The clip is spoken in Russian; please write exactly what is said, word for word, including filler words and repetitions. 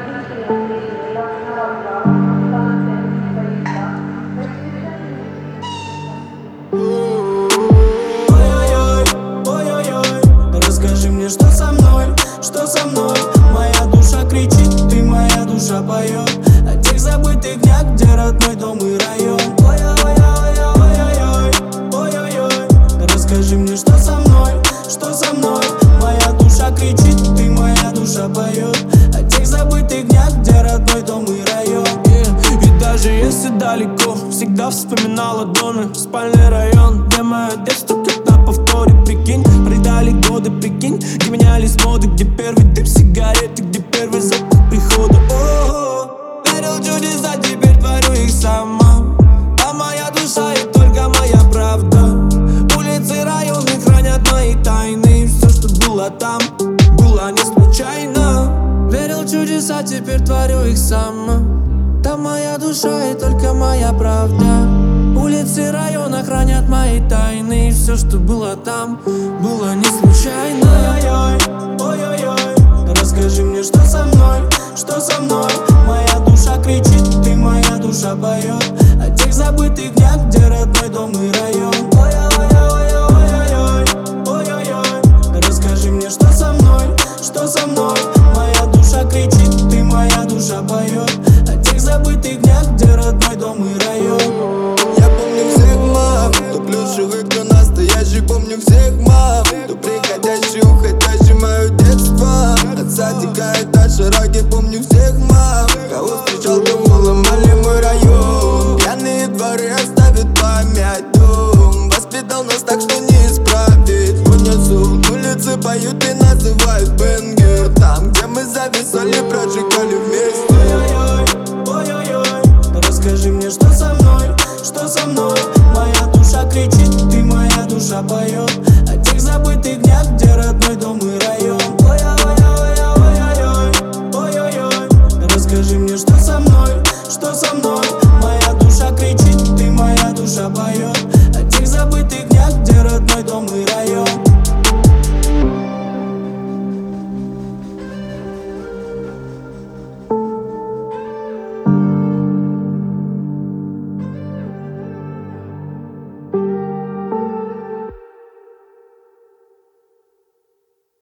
Ой-ой-ой, ой-ой-ой, расскажи мне, что со мной, что со мной. Моя душа кричит, ты моя душа поет о тех забытых днях, где родной дом и район. Ой-ой-ой, ой-ой-ой, расскажи мне, что со мной, что со мной. Моя душа кричит, ты моя душа поет о тех забытых днях, где родной дом и район. Yeah. И даже если далеко, всегда вспоминала доме, спальный район, где мое детство как на повторе. Прикинь, предали годы, прикинь, где менялись моды, где первый дым сигареты, где первый запах прихода. О-о-о. Верил в чудеса, теперь творю их сама. А моя душа и только моя правда. Улицы, районы хранят мои тайны. Все, что было там, было не случайно. Верил в чудеса, теперь творю их сама. Там моя душа и только моя правда. Улицы, районы хранят мои тайны. И все, что было там, было не случайно. Ой-ой-ой, ой-ой-ой, расскажи мне, что со мной, что со мной. Моя душа кричит, ты моя душа поет о тех забытых днях, где родной дом и район. Ой-ой-ой, ой-ой-ой, расскажи мне, что со мной, что со мной. Моя душа кричит, ты моя душа поет о тех забытых днях, где родной дом и район. Я помню всех мам, кто плюшевых, кто настоящих. Помню всех мам, кто приходящий, уходящий. Мое детство от садика этаж широкий. Помню всех мам, кого встречал, кого ломали мой район. Пьяные дворы оставят память. Дом воспитал нас так, что не исправить. Унесу, улицы поют и называют бенгер. Там, где мы зависали, прожигали вместе. Ой-ой-ой, ой-ой-ой, расскажи мне, что со мной, что со мной. Моя душа кричит, ты моя душа поет